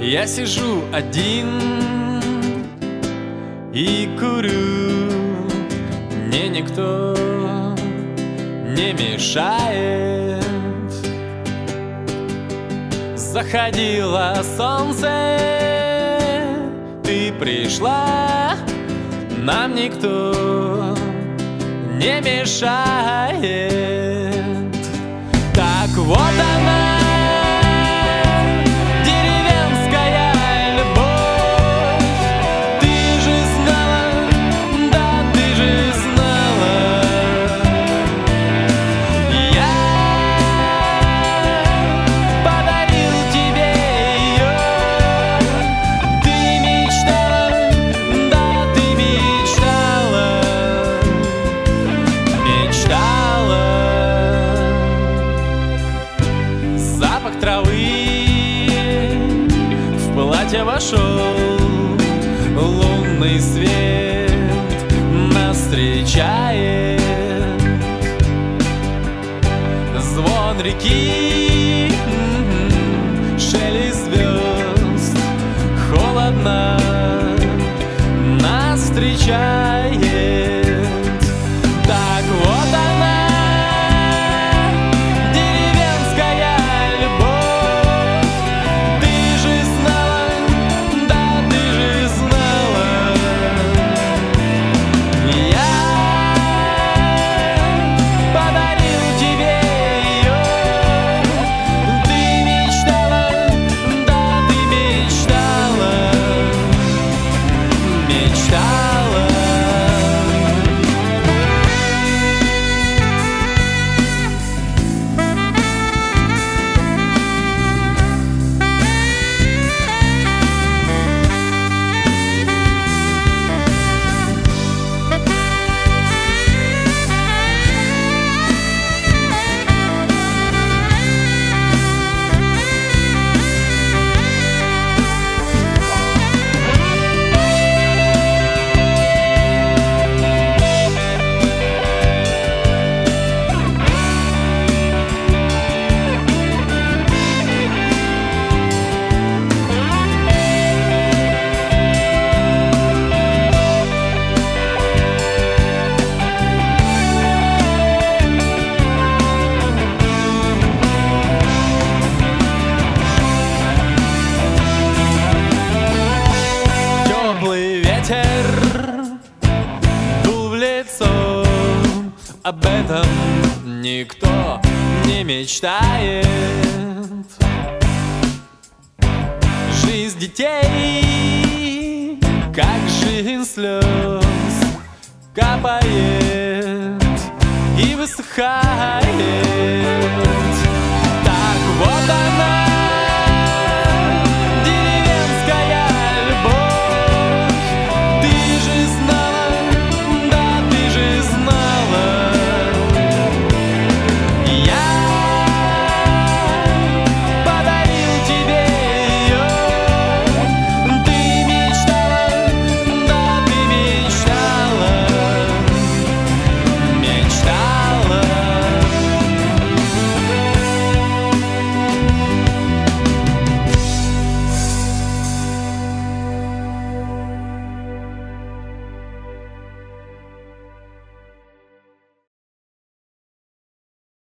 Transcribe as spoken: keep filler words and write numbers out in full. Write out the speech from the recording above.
Я сижу один и курю, мне никто не мешает. Заходило солнце, ты пришла, нам никто не мешает. Так вот она, вошел лунный свет, нас встречает звон реки, шелест звезд, холодно нас встречает. Так вот она, об этом никто не мечтает. Жизнь детей, как жизнь слез, капает и высыхает.